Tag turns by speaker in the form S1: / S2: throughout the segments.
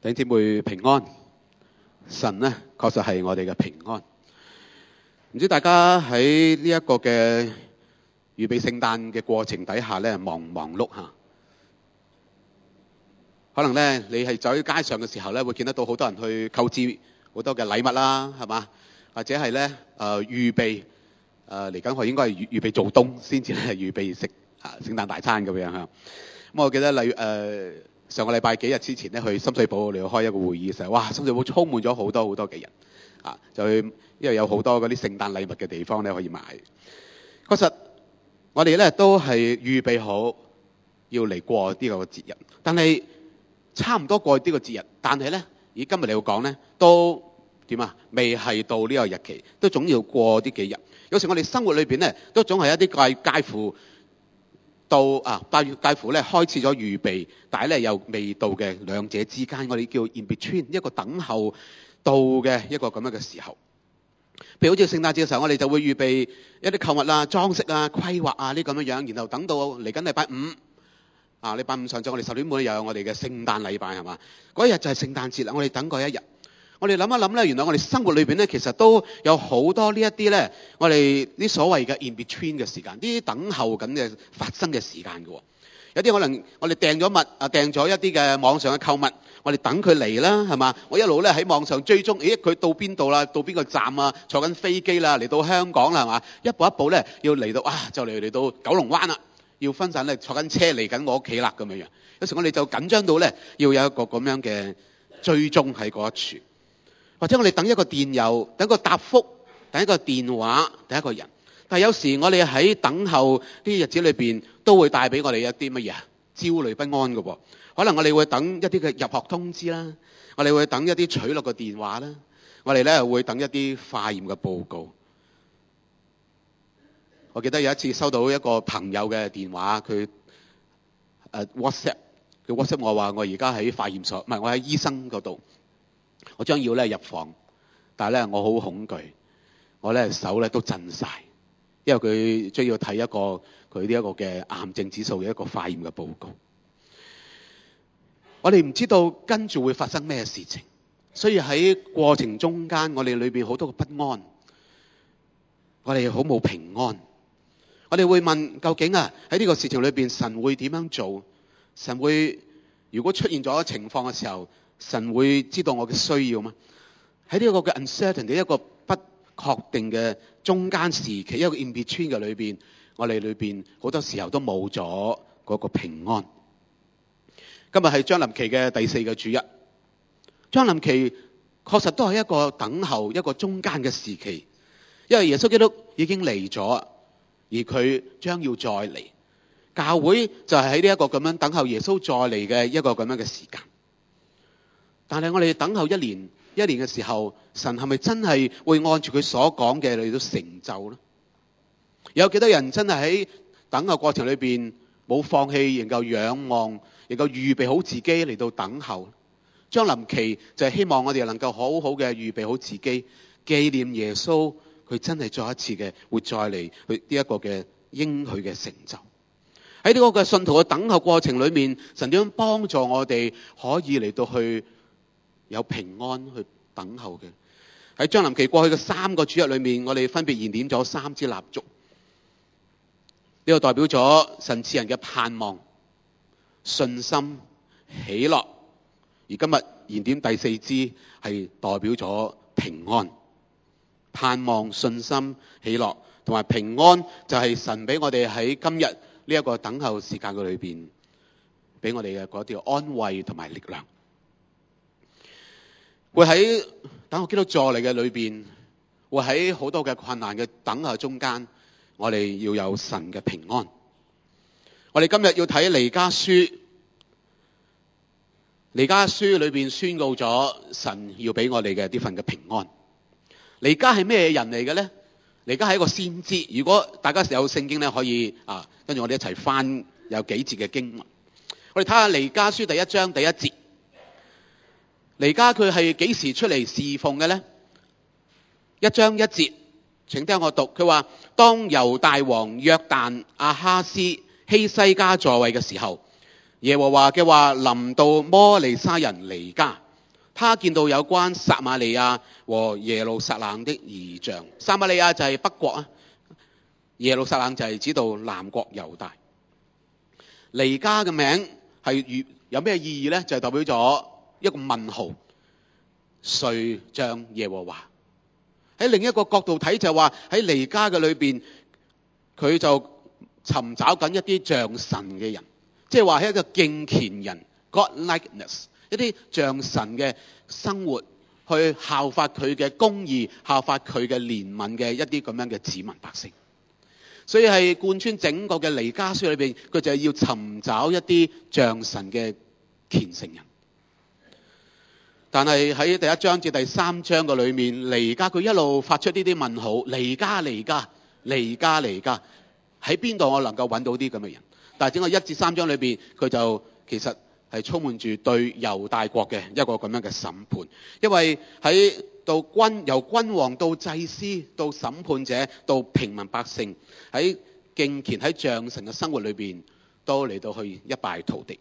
S1: 弟兄姊妹平安，神呢確實係我哋嘅平安。唔知大家喺呢一個嘅預備聖誕嘅過程底下呢，忙唔忙碌吓？可能呢，你係走喺街上嘅時候呢，會見得到好多人去購置好多嘅禮物啦，係嘛？或者係呢預備嚟緊，我應該係預備做冬先至係預備食聖誕大餐咁樣吓。咁我記得上個禮拜幾日之前咧，去深水埗嚟開一個會議嘅時候，哇！深水埗充滿咗好多嘅人就去，因為有好多嗰啲聖誕禮物嘅地方咧可以買。確實我哋咧都係預備好要嚟過呢個節日，但係差唔多過呢個節日，但係咧以今日嚟講咧都點啊？未係到呢個日期，都總要過呢幾日。有時我哋生活裏邊咧都總係一啲介乎到介乎咧開始咗預備，但係咧又未到嘅兩者之間，我哋叫 in between， 一個等候到嘅一個咁樣嘅時候。譬如好似聖誕節嘅時候，我哋就會預備一啲購物啊、裝飾啊、規劃啊呢咁樣樣，然後等到嚟緊禮拜五禮拜五上晝我哋10點半又有我哋嘅聖誕禮拜係嘛？嗰一日就係聖誕節啦，我哋等嗰一日。我哋諗一諗咧，原來我哋生活裏邊咧，其實都有好多呢一啲咧，我哋啲所謂嘅 in between 嘅時間，啲等候緊嘅發生嘅時間嘅。有啲可能我哋訂咗訂咗一啲嘅網上嘅購物，我哋等佢嚟啦，係嘛？我一路咧喺網上追蹤，佢到邊度啦？到邊個站啊？坐緊飛機啦，嚟到香港啦，係嘛？一步一步咧要嚟到就嚟到九龍灣啦，要分散咧坐緊車嚟緊我屋企啦咁樣樣。有時我哋就緊張到咧要有一個咁樣嘅追蹤喺嗰一處。或者我哋等一個電郵，等一個答覆，等一個電話，等一個人。但係有時我哋喺等候呢啲日子裏邊，都會帶俾我哋一啲乜嘢焦慮不安嘅喎。可能我哋會等一啲嘅入學通知啦，我哋會等一啲取錄嘅電話啦，我哋咧會等一啲化驗嘅報告。我記得有一次收到一個朋友嘅電話，佢WhatsApp 我話我而家喺化驗所，唔係我喺醫生嗰度。我將要咧入房，但係咧我好恐懼，我咧手咧都震晒，因為佢將要睇一個佢呢一個嘅癌症指數嘅一個化驗嘅報告。我哋唔知道跟住會發生咩事情，所以喺過程中間，我哋裏邊好多嘅不安，我哋好冇平安。我哋會問究竟喺呢個事情裏邊，神會點樣做？神會如果出現咗情況嘅時候，神會知道我嘅需要嗎？喺呢個嘅 uncertainty， 一個不確定嘅中間時期，一個 in between 嘅裏邊，我哋裏邊好多時候都冇咗嗰個平安。今日係將臨期嘅第4個主日，將臨期確實都係一個等候，一個中間嘅時期，因為耶穌基督已經嚟咗，而佢將要再嚟，教會就係喺呢一個咁樣等候耶穌再嚟嘅一個咁樣嘅時間。但係我哋等候一年嘅時候，神係咪真係會按住佢所講嘅嚟到成就呢？有幾多人真係喺等候過程裏邊冇放棄，能夠仰望，能夠預備好自己嚟到等候？將臨期就係希望我哋能夠好好嘅預備好自己，紀念耶穌佢真係再一次嘅會再嚟佢呢一個嘅應許嘅成就。喺呢個嘅信徒嘅等候過程裏面，神點樣幫助我哋可以嚟到去有平安去等候嘅？喺將臨期過去嘅3個主日裏面，我哋分別燃點咗3支蠟燭，呢個代表咗神賜人嘅盼望、信心、喜樂。而今日燃點第4支係代表咗平安、盼望、信心、喜樂同埋平安，就係神俾我哋喺今日呢一個等候時間嘅裏邊，俾我哋嘅嗰條安慰同埋力量。會喺等候基督再嚟嘅裏邊，會喺好多嘅困難嘅等候中間，我哋要有神嘅平安。我哋今日要睇彌迦書，彌迦書裏邊宣告咗神要俾我哋嘅呢份嘅平安。彌迦係咩人嚟嘅咧？彌迦係一個先知。如果大家有聖經咧，可以跟住我哋一齊翻有幾節嘅經文。我哋睇下彌迦書第1章第1節。彌迦佢係幾時出嚟侍奉嘅咧？1章1節，請聽我讀。佢話：當猶大王約旦亞哈斯希西家在位嘅時候，耶和華嘅話臨到摩利沙人彌迦， 他見到有關撒瑪利亞和耶路撒冷的異象。撒瑪利亞就係北國啊，耶路撒冷就係指到南國猶大。彌迦嘅名係有咩意義呢？就係代表咗一個問號，誰像耶和華？喺另一個角度睇就話喺彌迦嘅裏邊，佢就尋找緊一啲像神嘅人，即係話係一個敬虔人 ，godlikeness， 一啲像神嘅生活，去效法佢嘅公義，效法佢嘅憐憫嘅一啲咁樣嘅子民百姓。所以係貫穿整個嘅彌迦書裏邊，佢就係要尋找一啲像神嘅虔誠人。但係喺第一章至第三章嘅裏面，彌迦佢一路發出呢啲問號，彌迦彌迦彌迦彌迦，喺邊度我能夠揾到啲咁嘅人？但係整個1至3章裏邊，佢就其實係充滿住對猶大國嘅一個咁樣嘅審判，因為喺由君王到祭司到審判者到平民百姓，喺敬虔喺像神嘅生活裏邊，都嚟到去一敗塗地。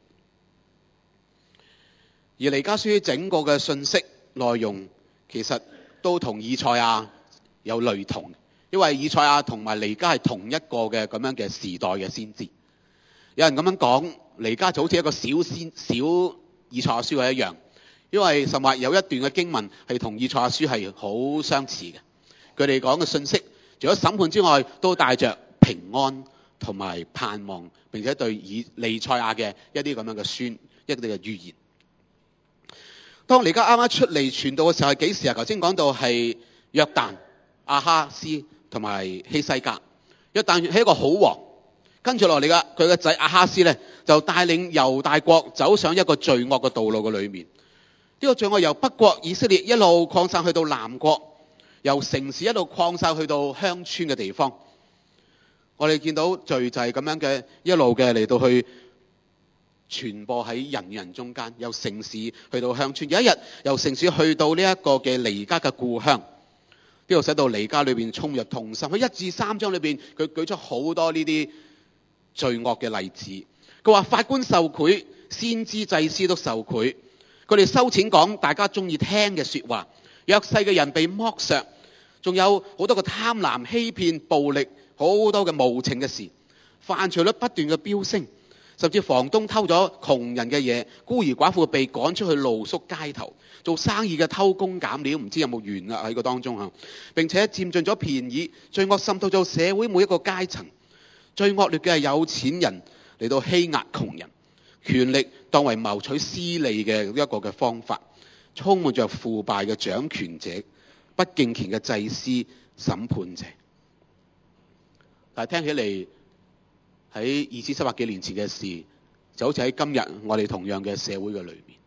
S1: 而彌迦書整個嘅信息內容其實都同以賽亞有類同，因為以賽亞同埋彌迦係同一個嘅咁樣嘅時代嘅先知。有人咁樣講，彌迦就好似一個小以賽亞書一樣，因為甚至有一段嘅經文係同以賽亞書係好相似嘅。佢哋講嘅信息，除咗審判之外，都帶着平安同埋盼望，並且對彌賽亞嘅一啲咁樣嘅一啲嘅預言。當彌迦啱啱出嚟傳道嘅時候係幾時啊？頭先講到係約旦、亞哈斯同埋希西家。約旦係一個好王，跟住落嚟噶，佢個仔亞哈斯咧就帶領猶大國走上一個罪惡嘅道路嘅裏面。呢個罪惡由北國以色列一路擴散去到南國，由城市一路擴散去到鄉村嘅地方。我哋見到罪就係咁樣嘅一路嘅嚟到去傳播喺人中間，由城市去到鄉村。有一日由城市去到呢一個嘅彌迦嘅故鄉，呢度使到彌迦裏邊充滿痛心。喺1至3章裏邊，佢舉出好多呢啲罪惡嘅例子。佢話法官受賄，先知祭司都受賄，佢哋收錢講大家中意聽嘅說話，弱勢嘅人被剝削，仲有好多嘅貪婪、欺騙、暴力，好多嘅無情嘅事，犯罪率不斷嘅飆升。甚至房東偷咗窮人嘅嘢，孤兒寡婦被趕出去露宿街頭，做生意嘅偷工減料，唔知有冇完啦喺個當中啊！並且佔盡咗便宜，罪惡滲透咗社會每一個階層。最惡劣嘅係有錢人嚟到欺壓窮人，權力當為謀取私利嘅一個嘅方法，充滿着腐敗嘅掌權者、不敬虔嘅祭司、審判者。但係聽起嚟，喺2700幾年前嘅事，就好似喺今日我哋同樣嘅社會嘅裏面。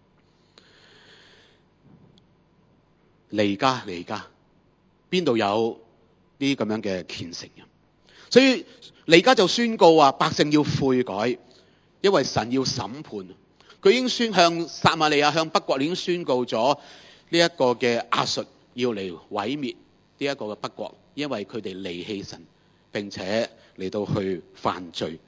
S1: 彌迦邊度有呢啲咁樣嘅虔誠人？所以彌迦就宣告話百姓要悔改，因為神要審判。佢已經向撒瑪利亞、向北國已經宣告咗呢一個嘅亞述要嚟毀滅呢一個嘅北國，因為佢哋離棄神，並且嚟到去犯罪。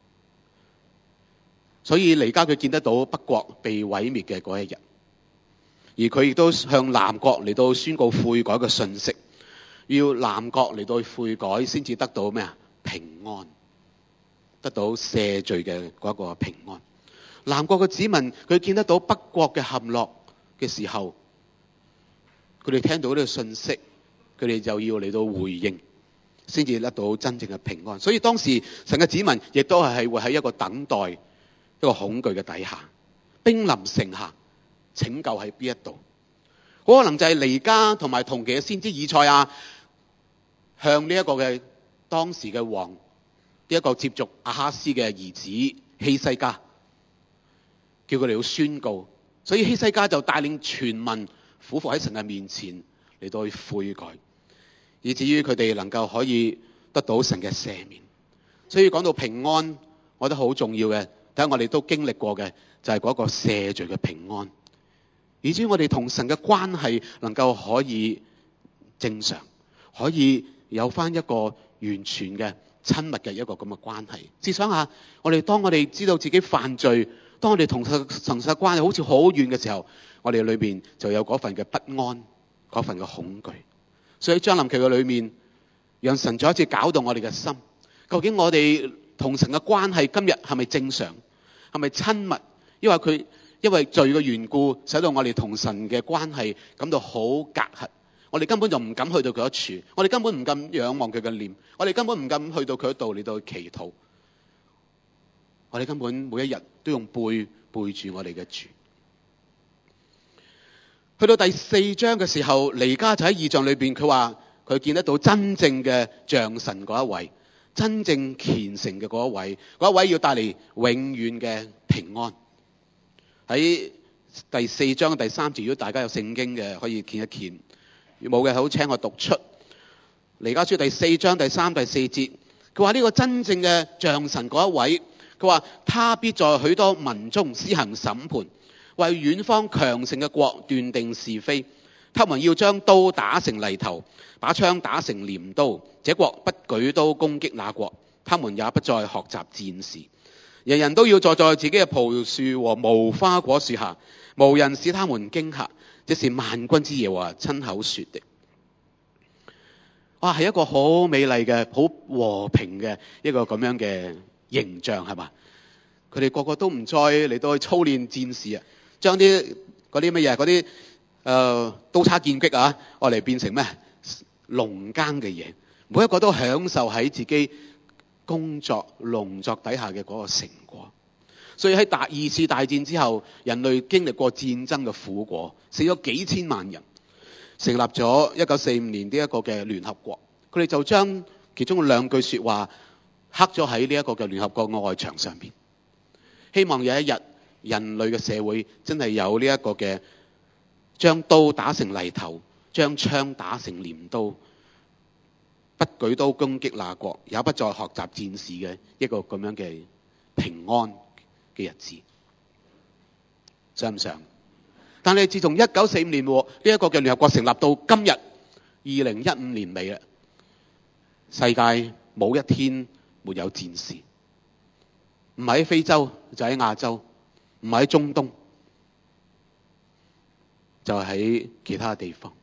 S1: 所以彌迦佢見得到北國被毀滅嘅嗰一日，而佢亦都向南國嚟到宣告悔改嘅信息，要南國嚟到悔改先至得到咩啊？平安，得到赦罪嘅嗰個平安。南國嘅子民佢見得到北國嘅陷落嘅時候，佢哋聽到呢個信息，佢哋就要嚟到回應，先至得到真正嘅平安。所以當時神嘅子民亦都係會喺一個等待、一個恐懼嘅底下，兵臨城下，拯救喺邊一度？好可能就係彌迦同埋同期嘅先知以賽亞向呢一個嘅當時嘅王，呢一個接續亞哈斯嘅兒子希西家，叫佢哋要宣告。所以希西家就帶領全民俯伏喺神嘅面前嚟到去悔改，以至於佢哋能夠可以得到神嘅赦免。所以講到平安，我覺得好重要嘅，睇下我哋都經歷過嘅就係嗰個赦罪嘅平安，以至於我哋同神嘅關係能夠可以正常，可以有翻一個完全嘅親密嘅一個咁嘅關係。試想下，當我哋知道自己犯罪，當我哋同神嘅關係好似好遠嘅時候， 我哋裏面就有嗰份嘅不安，嗰份嘅恐懼。所以喺將臨期嘅裏面，讓神再一次搞動我哋嘅心。究竟我哋同神嘅關係今日係咪正常？係咪親密？因為罪嘅緣故，使到我哋同神嘅關係感到好隔閡。我哋根本就唔敢去到佢一處，我哋根本唔敢仰望佢嘅臉，我哋根本唔敢去到佢度嚟到祈禱。我哋根本每一日都用背住我哋嘅主。去到第4章嘅時候，彌迦就喺異象裏邊，佢話佢見得到真正嘅像神嗰一位，真正虔誠嘅嗰一位要帶嚟永遠嘅平安。喺第4章第3節，如果大家有聖經嘅，可以見一見。如果冇嘅，好請我讀出彌迦書第4章第3、第4節。佢話呢個真正嘅像神嗰一位，佢話他必在許多民中施行審判，為遠方強盛嘅國斷定是非。他們要將刀打成犁頭，把槍打成鐮刀。這國不舉刀攻擊那國，他們也不再學習戰事。人人都要坐在自己嘅葡萄樹和無花果樹下，無人使他們驚嚇。這是萬軍之耶和華親口說的。哇，係一個好美麗嘅、好和平嘅一個咁樣嘅形象，係嘛？佢哋個個都唔再嚟到去操練戰士啊，將啲嗰啲乜嘢嗰啲刀叉劍戟啊，我嚟變成咩農耕嘅嘢。每一個都享受喺自己工作農作底下嘅嗰個成果。所以喺二次大戰之後，人類經歷過戰爭嘅苦果，死咗幾千萬人，成立咗1945年呢一個嘅聯合國。佢哋就將其中2句說話刻咗喺呢一個嘅聯合國嘅外牆上邊，希望有一日人類嘅社會真係有呢一個嘅將刀打成犁頭，將槍打成鐮刀，不舉刀攻擊那國，也不再學習戰事嘅一個咁樣嘅平安嘅日子。想唔想？但係自從1945年呢一個嘅聯合國成立到今日2015年尾啦，世界冇一天沒有戰事，唔喺非洲就喺亞洲，唔喺中東就喺其他地方。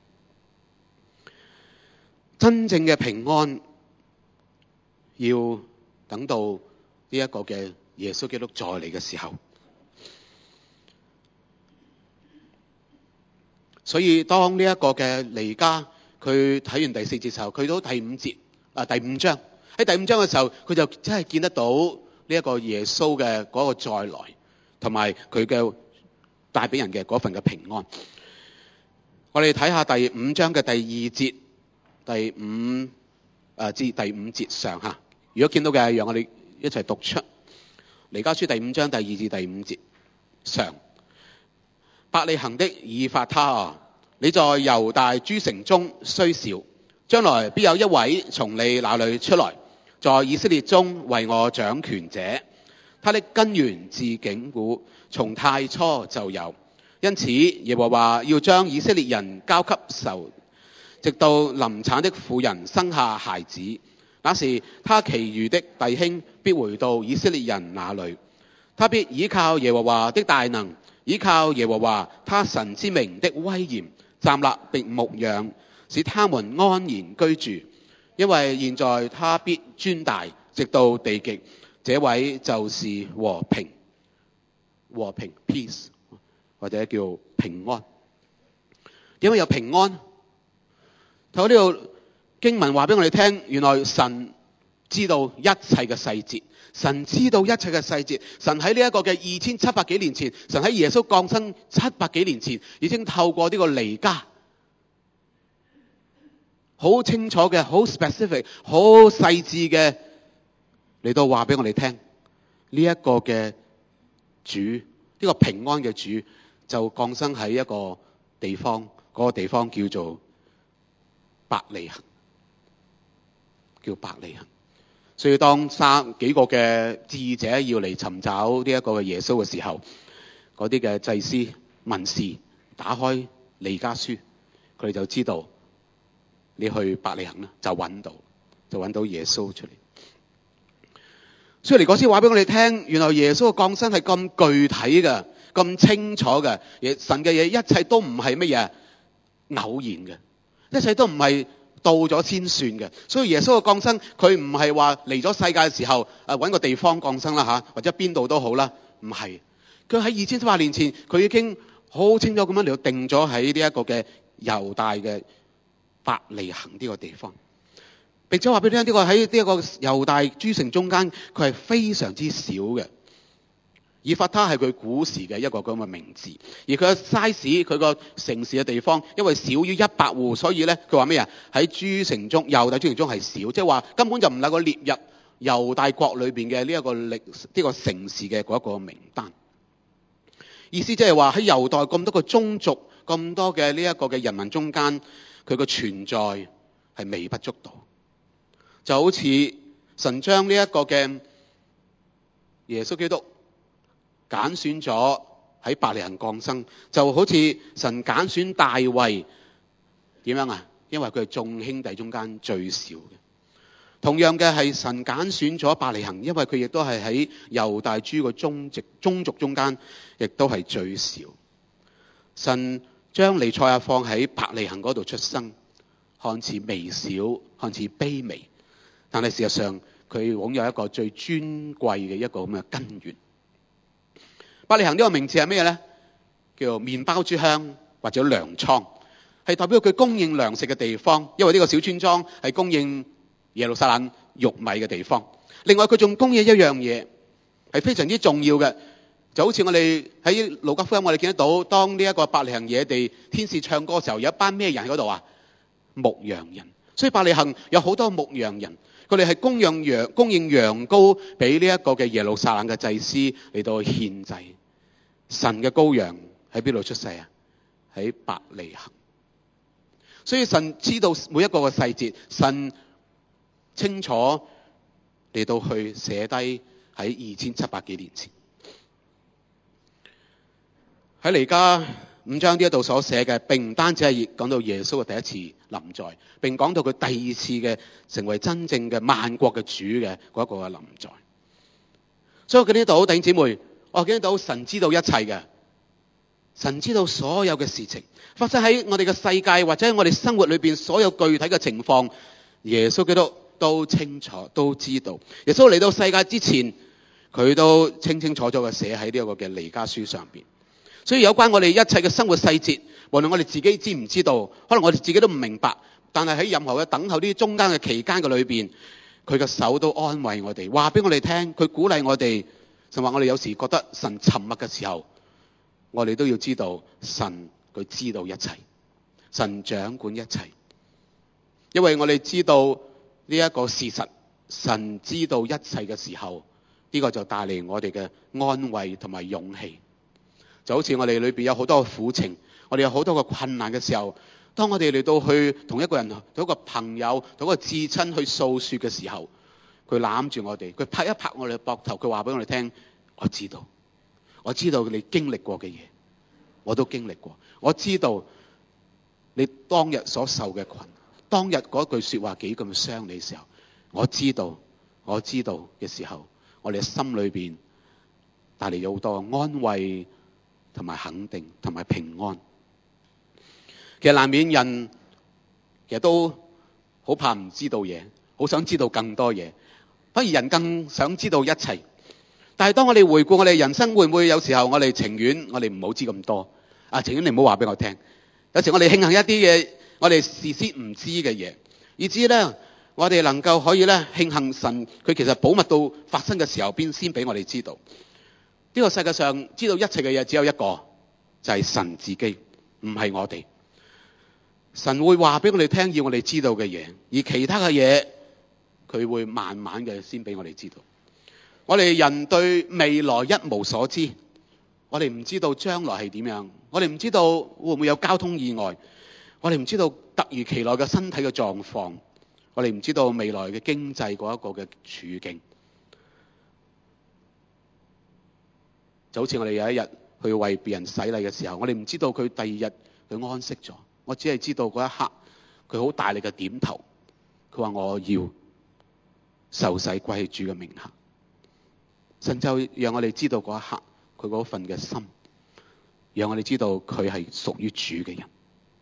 S1: 真正嘅平安要等到呢一個嘅耶穌基督再嚟嘅時候。所以當呢一個嘅彌迦佢睇完第4節嘅時候，佢到第5章喺第5章嘅時候，佢就真係見得到呢一個耶穌嘅嗰個再來，同埋佢嘅帶俾人嘅嗰份嘅平安。我哋睇下第5章嘅第2節，至第5節上下。如果見到嘅，讓我哋一齊讀出彌迦書第5章第2至第5節上。伯利恆的以法他啊，你在猶大諸城中雖小，將來必有一位從你那裏出來，在以色列中為我掌權者。他的根源自亙古，從太初就有。因此耶和華要將以色列人交給仇，直到臨產的婦人生下孩子。那時他其餘的弟兄必回到以色列人那裏，他必倚靠耶和華的大能，倚靠耶和華他神之名的威嚴，站立並牧養，使他們安然居住。因為現在他必尊大，直到地極。這位就是和平 peace， 或者叫平安。點解有平安？睇呢度經文話俾我哋聽，原來神知道一切嘅細節，神知道一切嘅細節。神喺呢一個嘅2700幾年前，神喺耶穌降生700幾年前，已經透過呢個彌迦好清楚嘅、好 specific、好細緻嘅嚟到話俾我哋聽，呢一個嘅主，呢個平安嘅主就降生喺一個地方，嗰個地方叫做伯利恆，叫伯利恆。所以當幾個嘅智者要嚟尋找呢一個嘅耶穌嘅時候，嗰啲嘅祭司文士打開彌迦書，佢哋就知道你去伯利恆啦，就揾到耶穌出嚟。所以嚟嗰時話俾我哋聽，原來耶穌嘅降生係咁具體嘅， 咁清楚嘅。神嘅嘢一切都唔係乜嘢偶然嘅，一切都唔係到咗先算嘅。所以耶穌嘅降生，佢唔係話嚟咗世界嘅時候揾個地方降生啦吓，或者邊度都好啦，唔係。佢喺2300年前，佢已經好清楚咁樣嚟到定咗喺呢一個嘅猶大嘅伯利恆呢個地方。並且話俾你聽，呢個喺呢一個猶大諸城中間，佢係非常之少嘅。以法他係佢古時嘅一個咁嘅名字，而佢嘅 size， 佢個城市嘅地方，因為少於100戶，所以咧佢話咩啊？喺諸城中，猶大諸城中係少，即係話根本就唔能夠列入猶大國裏邊嘅呢個城市嘅嗰一個名單。意思即係話喺猶大咁多個宗族、咁多嘅呢一個嘅人民中間，佢個存在係微不足道。就好似神將呢一個嘅耶穌基督揀選咗喺伯利恆降生，就好似神揀選大衛點樣啊？因為佢係眾兄弟中間最少嘅。同樣嘅係神揀選咗伯利恆，因為佢亦都係喺猶大諸個宗族中間，亦都係最少。神將彌賽亞放喺伯利恆嗰度出生，看似微小，看似卑微。但係事實上，佢擁有一個最尊貴嘅一個咁嘅根源。伯利恆呢個名字係咩咧？叫做麵包之鄉或者糧倉，係代表佢供應糧食嘅地方。因為呢個小村莊係供應耶路撒冷玉米嘅地方。另外佢仲供應一樣嘢係非常之重要嘅，就好似我哋喺路加福音我哋見得到，當呢一個伯利恆野地天使唱歌嘅時候，有一班咩人喺嗰度啊？牧羊人。所以伯利恆有好多牧羊人。佢哋係供應羊羔俾呢一個嘅耶路撒冷嘅祭司嚟到獻祭。神嘅羔羊喺邊度出世啊？喺伯利恆。所以神知道每一個嘅細節，神清楚嚟到去寫低喺2700幾年前。喺彌迦5章呢一度所寫嘅，並唔單止係講到耶穌嘅第一次臨在，並講到佢第二次嘅成為真正嘅萬國嘅主嘅嗰一個嘅臨在。所以我見呢度弟兄姊妹，我見到神知道一切嘅，神知道所有嘅事情發生喺我哋嘅世界或者喺我哋生活裏邊所有具體嘅情況，耶穌基督都清楚都知道。耶穌嚟到世界之前，佢都清清楚楚嘅寫喺呢一個嘅彌迦書上邊。所以有關我哋一切嘅生活細節，無論我哋自己知唔知道，可能我哋自己都唔明白，但係喺任何嘅等候呢啲中間嘅期間嘅裏邊，佢嘅手都安慰我哋，話俾我哋聽，佢鼓勵我哋。甚至話我哋有時覺得神沉默嘅時候，我哋都要知道神佢知道一切，神掌管一切。因為我哋知道呢一個事實，神知道一切嘅時候，呢個就帶嚟我哋嘅安慰同埋勇氣。就好似我哋裏邊有好多嘅苦情，我哋有好多嘅困難嘅時候，當我哋嚟到去同一個人、同一個朋友、同一個至親去訴說嘅時候，佢攬住我哋，佢拍一拍我哋嘅膊頭，佢話俾我哋聽，我知道你經歷過嘅嘢，我都經歷過。我知道你當日所受嘅困，當日嗰句說話幾咁傷你嘅時候，我知道嘅時候，我哋嘅心裏邊帶嚟咗好多安慰同埋肯定同埋平安。其實難免人其實都好怕唔知道嘢，好想知道更多嘢，反而人更想知道一切。但係當我哋回顧我哋人生，會唔會有時候我哋情願我哋唔好知咁多啊？情願你唔好話俾我聽。有時我哋慶幸一啲嘢，我哋事先唔知嘅嘢，以至咧我哋能夠可以咧慶幸神佢其實保密到發生嘅時候先俾我哋知道。呢個世界上知道一切嘅嘢只有一個，就係神自己，唔係我哋。神會話俾我哋聽要我哋知道嘅嘢，而其他嘅嘢佢會慢慢嘅先俾我哋知道。我哋人對未來一無所知，我哋唔知道將來係點樣，我哋唔知道會唔會有交通意外，我哋唔知道突如其來嘅身體嘅狀況，我哋唔知道未來嘅經濟嗰一個嘅處境。就好似我哋有一日去為別人洗禮嘅時候，我哋唔知道佢第二日佢安息咗，我只係知道嗰一刻佢好大力嘅點頭，佢話我要受洗歸喺主嘅名下。神就讓我哋知道嗰一刻佢嗰份嘅心。 讓我哋知道佢係屬於主嘅人。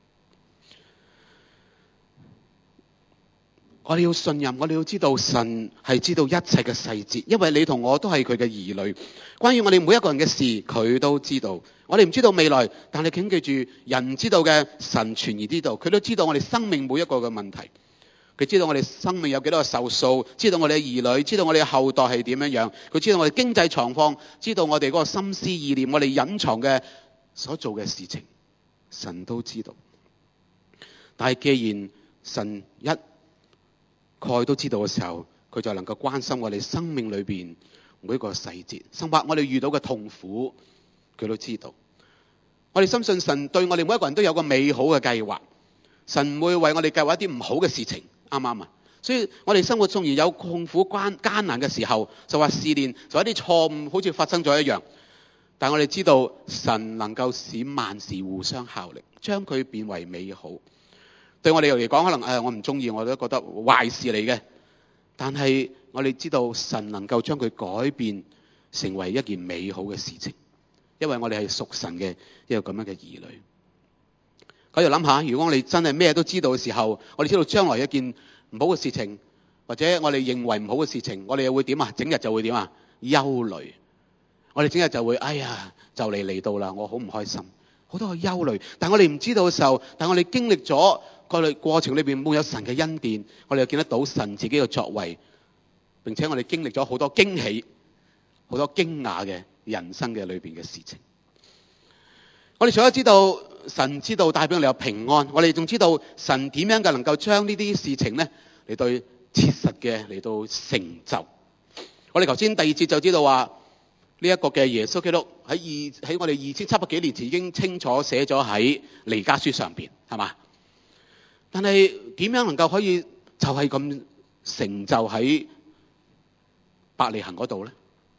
S1: 我哋要信任，我哋要知道神係知道一切嘅細節，因為你同我都係佢嘅兒女。關於我哋每一個人嘅事，佢都知道。我哋唔知道未來，但係請記住，人唔知道嘅，神全然知道。佢都知道我哋生命每一個嘅問題，佢知道我哋生命有幾多個壽數，知道我哋嘅兒女，知道我哋嘅後代係點樣樣，佢知道我哋經濟狀況，知道我哋嗰個心思意念，我哋隱藏嘅所做嘅事情，神都知道。但係既然神一概都知道嘅時候，佢就能夠關心我哋生命裏邊每一個細節，甚或我哋遇到嘅痛苦，佢都知道。我哋深信神對我哋每一個人都有個美好嘅計劃，神唔會為我哋計劃一啲唔好嘅事情，啱唔啱啊？所以我哋生活中而有痛苦艱難嘅時候，就話試煉，就一啲錯誤好似發生咗一樣，但我哋知道神能夠使萬事互相效力，將佢變為美好。對我哋嚟講，可能我唔中意，我都覺得壞事嚟嘅。但係我哋知道神能夠將佢改變成為一件美好嘅事情，因為我哋係屬神嘅一個咁樣嘅兒女。咁就諗下，如果我哋真係咩都知道嘅時候，我哋知道將來一件唔好嘅事情，或者我哋認為唔好嘅事情，我哋又會點啊？整日就會點啊？憂慮。我哋整日就會哎呀，就嚟到啦，我好唔開心，好多嘅憂慮。但我哋唔知道嘅時候，但我哋經歷咗個過程裏邊冇有神嘅恩典，我哋又見得到神自己嘅作為，並且我哋經歷咗好多驚喜、好多驚訝嘅人生嘅裏邊嘅事情。我哋除咗知道神知道帶俾我哋有平安，我哋仲知道神點樣嘅能夠將呢啲事情咧嚟到切實嘅嚟到成就。我哋頭先第二節就知道話呢一個嘅耶穌基督喺我哋2700幾年前已經清楚寫咗喺彌迦書上邊，係嘛？但係點樣能夠可以就係咁成就喺伯利恆嗰度咧？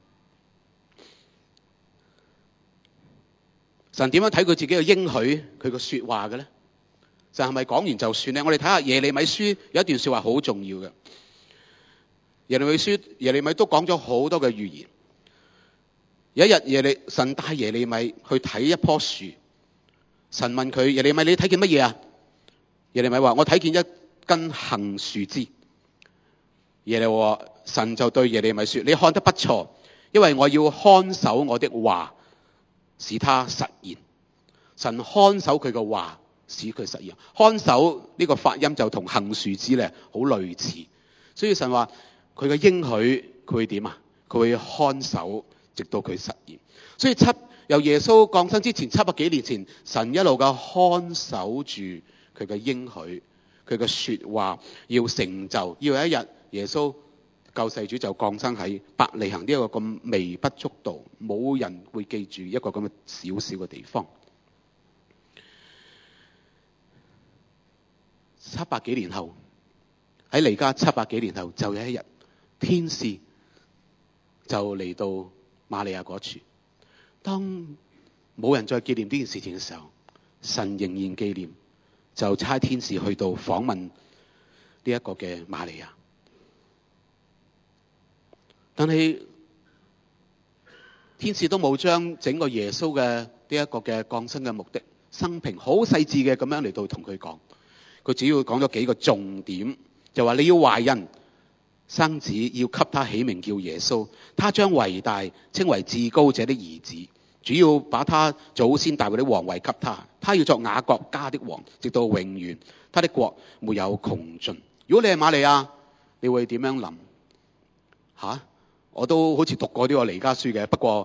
S1: 神點樣睇佢自己嘅應許，佢個說話嘅咧？就係咪講完就算咧？我哋睇下耶利米書有一段說話好重要嘅。耶利米都講咗好多嘅預言。有一日神帶耶利米去睇一棵樹，神問佢：耶利米，你睇見乜嘢啊？耶利米話：我睇見一根杏樹枝。神就對耶利米說：你看得不錯，因為我要看守我的話，使它實現。神看守佢嘅話，使佢實現。看守呢個發音就同杏樹枝咧好類似，所以神話佢嘅應許佢會點啊？佢會看守直到佢實現。所以由耶穌降生之前700幾年前，神一路嘅看守住佢嘅應許，佢嘅說話要成就，要有一日耶穌救世主就降生喺伯利恆呢一個咁微不足道，冇人會記住一個咁嘅小小嘅地方。700幾年後，喺彌迦700幾年後，就有一日天使就嚟到瑪利亞嗰處。當冇人再紀念呢件事情嘅時候，神仍然紀念，就差天使去到訪問呢一個嘅瑪利亞。但係天使都冇將整個耶穌嘅呢一個嘅降生嘅目的、生平好細緻嘅咁樣嚟到同佢講。佢主要講咗幾個重點，就話你要懷孕生子，要給他起名叫耶穌，他將為大，稱為至高者的兒子。主要把他祖先大衛的王位給他，他要作雅各家的王，直到永遠，他的國沒有窮盡。如果你係瑪利亞，你會點樣諗？我都好似讀過呢個彌迦書嘅，不過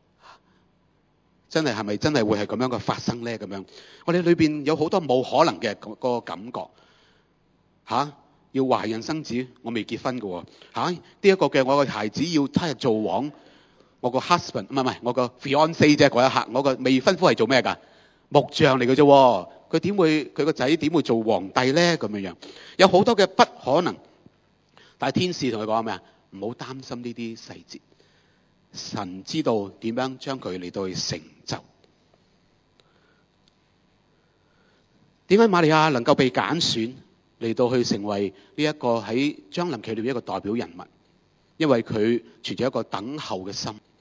S1: 係咪真係會係咁樣嘅發生咧？咁樣我哋裏邊有好多冇可能嘅個感覺。要懷孕生子，我未結婚嘅喎。呢一個嘅我個孩子要他日做王，我個 husband 唔係我個 fiancé 啫，嗰一刻我個未婚夫係做咩㗎？木匠嚟嘅啫。佢個仔點會做皇帝咧？咁樣有好多嘅不可能。但係天使同佢講咩啊？唔好擔心呢啲細節，神知道點樣將佢嚟到去成就。點解瑪利亞能夠被揀選嚟到去成為呢一個喺將臨期裏邊一個代表人物？因為佢存住一個等候嘅心。